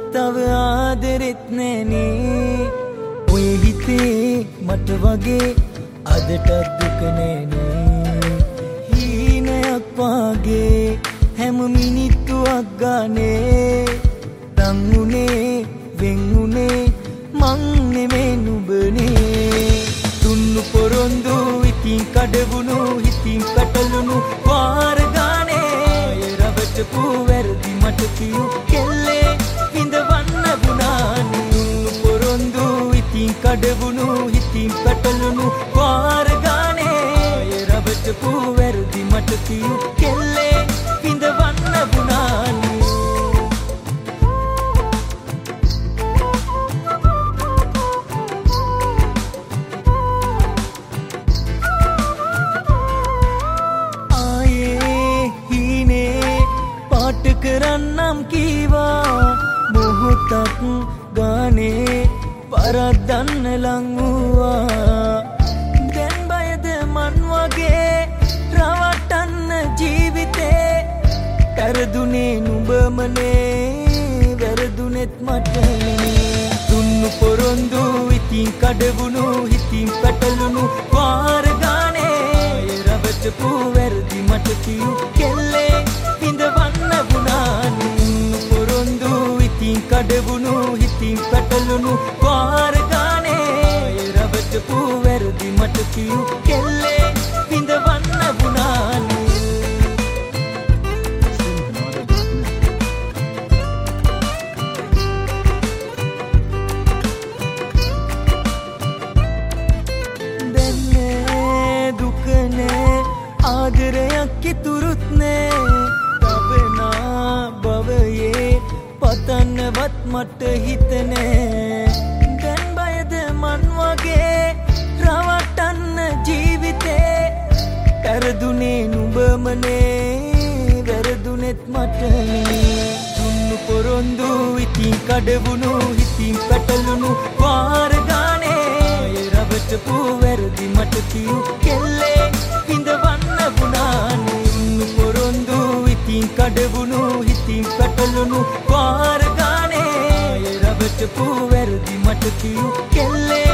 තව ආදරෙත් නෑනේ ඔය හිතේ මට වගේ අදටත් දුක නෑනේ හීනයක් වාගේ හැම මිනිත්තුවක් ගානේ තංගුනේ වෙන්ගුනේ මං නෙමේ නුඹනේ තුන්නු පොරොන්දු ඉතින් කඩවුණු හිතින් පැටලුණු වාර ගානේ රවටපු වැරදි මට කියු කෙල්ලේ විඳවන්න වුණානේ තුන්නු පොරොන්දු ඉතින් කඩවුණු හිතින් පැටලුණු වාර ගානේ රවටපු වැරදි මට කියු කෙල්ලේ විඳවන්න වුණානේ කරන්නම් කීවා මොහොතක් ගානේ පරද්දන්න ලංවුවා දැන් බයද මන් වගේ රවටන්න ජීවිතේ පෙරදුනේ නුඹමනේ වැරදුනෙත් මටනේ තුන්නු පොරොන්දු ඉතින් කඩවුණු හිතින් පැටලුණු වාර ගානේ රවටපු වැරදි මට කියු කෙල්ලේ විඳවන්න වුණානේ පොරොන්දු ඉතින් කඩවුණු හිතින් පැටලුණු වාර ගානේ රවටපු වැරදි මට කියු කෙල්ලේ විඳවන්න වුණානේ දැන්නේ දුක නෑ ආදරයක් ඉතුරුත් නෑ පතන්නවත් මට හිතනේ දැන් බයද මන් වගේ රවටන්න ජීවිතේ පෙරදුනේ නුඹමනේ වැරදුනෙත් මටනේ තුන්නු පොරොන්දු ඉතින් කඩවුණු හිතින් පැටලුණු වාර ගානේ රවටපු වැරදි මට කියු කෙල්ලේ විඳවන්න වුණානේ තුන්නු පොරොන්දු ඉතින් කඩවුණු හිතින් පැටලුණු වාර ගානේ රවටපු වැරදි මට කියු කෙල්ලේ